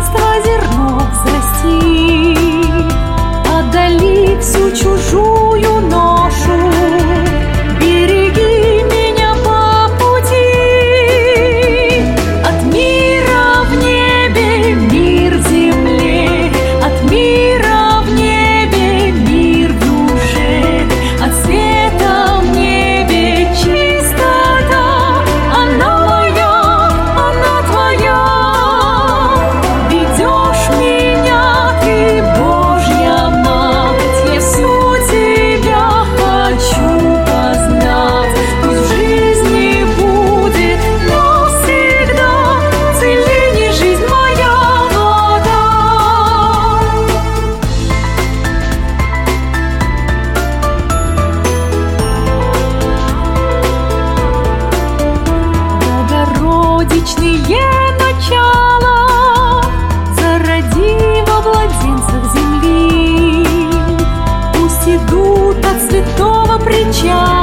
единства зерно взрасти, отдали всю чужую ношу, береги меня по пути. От мира в небе мир в земле, от мира в небе мир в душе, от света в небе чистота. Она моя, она твоя. Ведешь меня, ты Божья Мать, я всю тебя хочу познать. Пусть в жизни будет навсегда целение, жизнь моя вода. Богородичные начала зароди во младенцах земли, пусть идут от святого причала